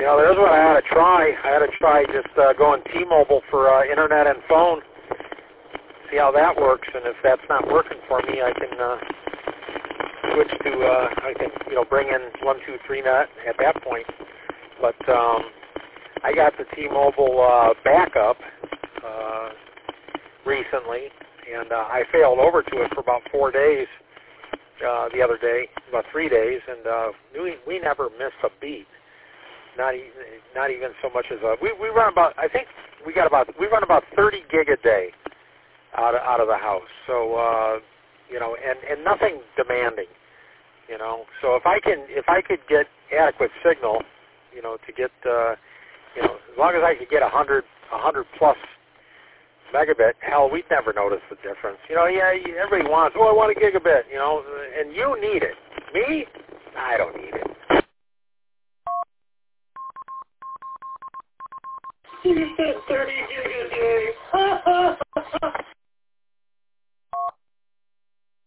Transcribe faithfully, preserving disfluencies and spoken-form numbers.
You know, there's what I ought to try. I ought to try just uh, going T-Mobile for uh, internet and phone. See how that works, and if that's not working for me, I can uh, switch to. Uh, I can, you know, bring in one two three net at that point. But um, I got the T-Mobile uh, backup uh, recently, and uh, I failed over to it for about four days uh, the other day, about three days, and uh, we we never missed a beat. Not even not even so much as a we we run about. I think we got about we run about thirty gig a day out of, out of the house. So uh, you know, and and nothing demanding. You know, so if I can if I could get adequate signal, you know, to get uh, you know, as long as I could get a hundred a hundred plus megabit, hell, we'd never notice the difference. You know, yeah, everybody wants, oh, I want a gigabit, you know, and you need it. Me, I don't need it. You said thirty gig